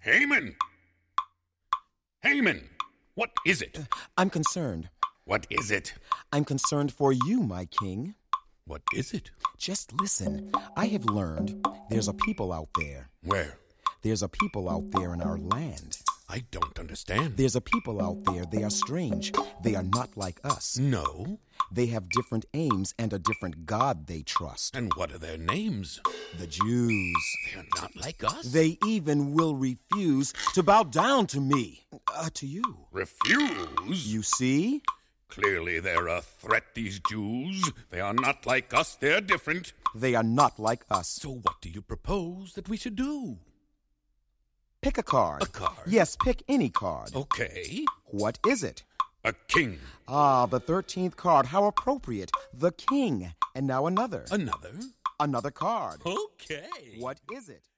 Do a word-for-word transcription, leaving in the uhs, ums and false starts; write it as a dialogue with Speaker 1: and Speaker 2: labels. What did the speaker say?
Speaker 1: Haman! Haman! What is it?
Speaker 2: I'm concerned.
Speaker 1: What is it?
Speaker 2: I'm concerned for you, my king.
Speaker 1: What is it?
Speaker 2: Just listen. I have learned there's a people out there.
Speaker 1: Where?
Speaker 2: There's a people out there in our land.
Speaker 1: I don't understand.
Speaker 2: There's a people out there. They are strange. They are not like us.
Speaker 1: No.
Speaker 2: They have different aims and a different God they trust.
Speaker 1: And what are their names?
Speaker 2: The Jews.
Speaker 1: They are not like us.
Speaker 2: They even will refuse to bow down to me. Uh, to you.
Speaker 1: Refuse?
Speaker 2: You see?
Speaker 1: Clearly they're a threat, these Jews. They are not like us. They're different.
Speaker 2: They are not like us.
Speaker 1: So what do you propose that we should do?
Speaker 2: Pick a card.
Speaker 1: A card?
Speaker 2: Yes, pick any card.
Speaker 1: Okay.
Speaker 2: What is it?
Speaker 1: A king.
Speaker 2: Ah, the thirteenth card. How appropriate. The king. And now another.
Speaker 1: Another?
Speaker 2: Another card.
Speaker 1: Okay.
Speaker 2: What is it?